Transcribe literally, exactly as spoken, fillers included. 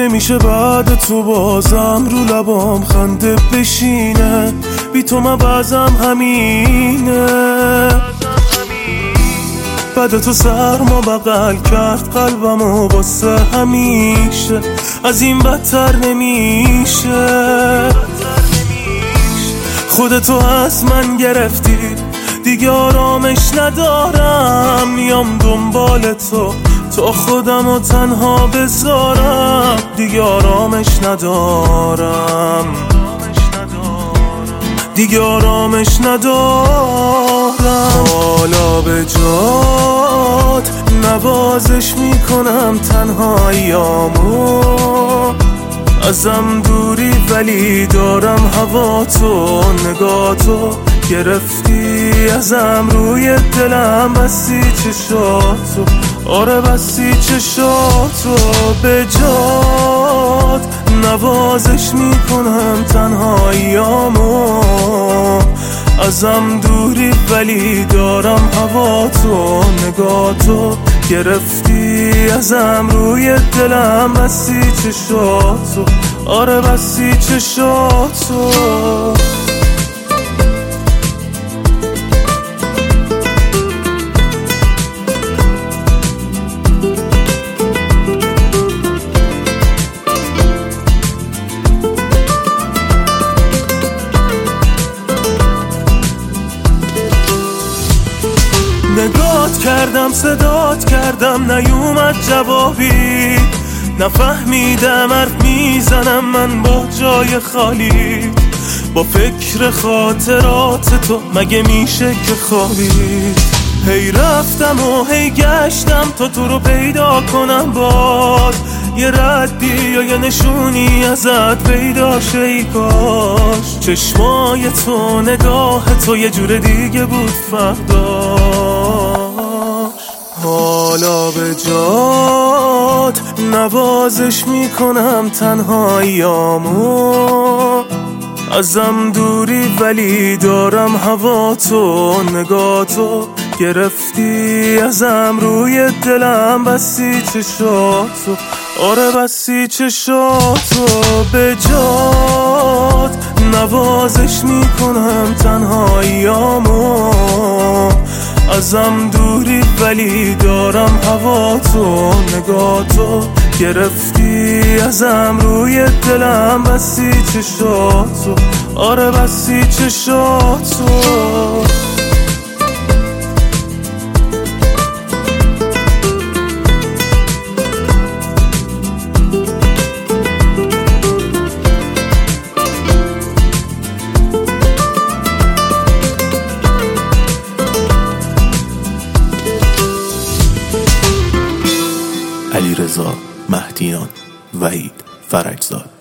نمیشه بعد تو بازم رو لبام خنده بشینه، بی تو من بازم همینه. بعد تو سرما بغل کرد قلبمو واسه همیشه، از این بدتر نمیشه. خودتو از من گرفتی دیگه آرامش ندارم، میام دنبال تو تا خودمو تنها بذارم، دیگه آرامش ندارم، دیگه آرامش ندارم. حالا به جات نوازش میکنم تنهاییامو، ازم دوری ولی دارم هوا تو، نگاه تو گرفتی ازم روی دلم، بسی چشاتو، آره بسی چشاتو. به جات نوازش میکنم تنهاییامو، ازم دوری ولی دارم هوا تو، نگاه تو گرفتی ازم روی دلم، بسی چشاتو، آره بسی چشاتو. نگات کردم صدات کردم نیومد جوابی، نفهمیدم حرف میزنم من با جای خالی، با فکر خاطرات تو مگه میشه که خوابی. هی رفتم و هی گشتم تا تو رو پیدا کنم، باز یه ردی یا یه نشونی ازت پیدا شه. ای کاش چشمای تو نگاه تو یه جور دیگه بود فرداش. حالا به جات نوازش میکنم تنهاییامو، ازم دوری ولی دارم هوا تو، نگاه تو گرفتی ازم روی دلم، بسی چشاتو، آره بسی چشاتو. به جات نوازش میکنم تنهاییامو، ازم دوری ولی دارم هوا تو، نگاه تو گرفتی ازم روی دلم، بسی چشاتو، آره بسی چشاتو. علیرضا مهدیان، وحید فرجزاد.